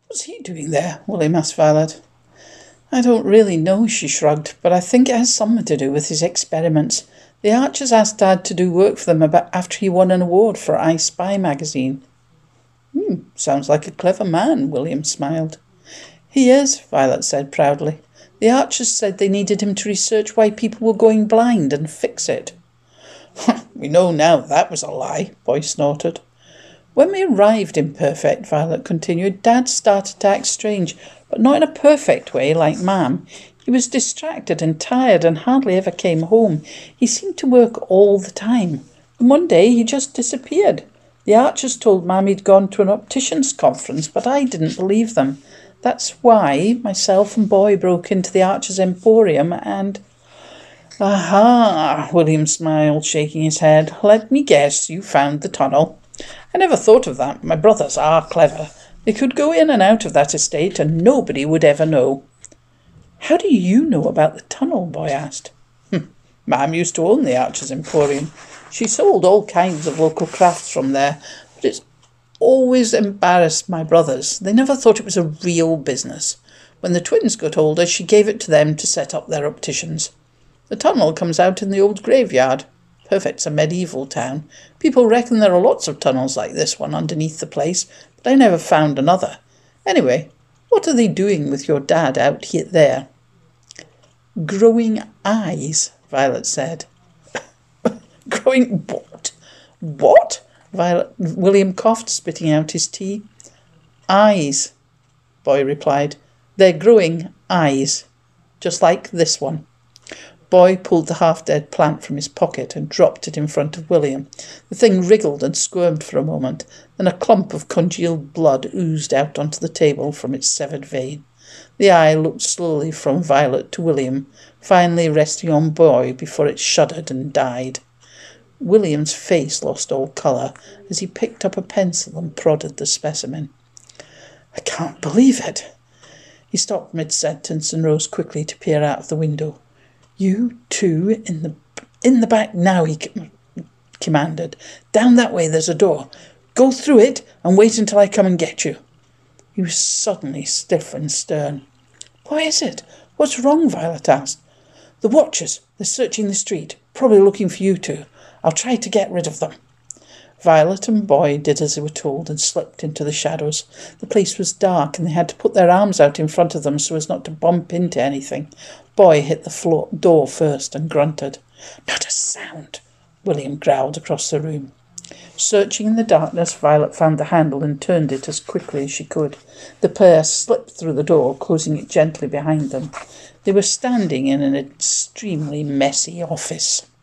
What's he doing there? William asked Violet. I don't really know, she shrugged, but I think it has something to do with his experiments. The Archers asked Dad to do work for them after he won an award for I Spy magazine. Sounds like a clever man, William smiled. He is, Violet said proudly. The Archers said they needed him to research why people were going blind and fix it. We know now that was a lie, Boy snorted. When we arrived in Perfect, Violet continued, Dad started to act strange, but not in a perfect way like Mam. He was distracted and tired and hardly ever came home. He seemed to work all the time. And one day he just disappeared. The Archers told Mam he'd gone to an optician's conference, but I didn't believe them. That's why myself and Boy broke into the Archers' Emporium and... Aha, William smiled, shaking his head. Let me guess, you found the tunnel. I never thought of that. My brothers are clever. They could go in and out of that estate and nobody would ever know. How do you know about the tunnel? Boy asked. Mam used to own the Archers' Emporium. She sold all kinds of local crafts from there, but it's always embarrassed my brothers. They never thought it was a real business. When the twins got older, she gave it to them to set up their opticians. The tunnel comes out in the old graveyard. Perfect's a medieval town. People reckon there are lots of tunnels like this one underneath the place, but I never found another. Anyway, what are they doing with your dad out here there? Growing eyes, Violet said. Growing what? What? William coughed, spitting out his tea. Eyes, Boy replied. They're growing eyes, just like this one. Boy pulled the half-dead plant from his pocket and dropped it in front of William. The thing wriggled and squirmed for a moment, then a clump of congealed blood oozed out onto the table from its severed vein. The eye looked slowly from Violet to William, finally resting on Boy before it shuddered and died. William's face lost all colour as he picked up a pencil and prodded the specimen. I can't believe it. He stopped mid-sentence and rose quickly to peer out of the window. You two in the back now, he commanded. Down that way there's a door. Go through it and wait until I come and get you. He was suddenly stiff and stern. What is it? What's wrong? Violet asked. The Watchers. They're searching the street, probably looking for you two. I'll try to get rid of them. Violet and Boy did as they were told and slipped into the shadows. The place was dark and they had to put their arms out in front of them so as not to bump into anything. Boy hit the door first and grunted. Not a sound, William growled across the room. Searching in the darkness, Violet found the handle and turned it as quickly as she could. The pair slipped through the door, closing it gently behind them. They were standing in an extremely messy office.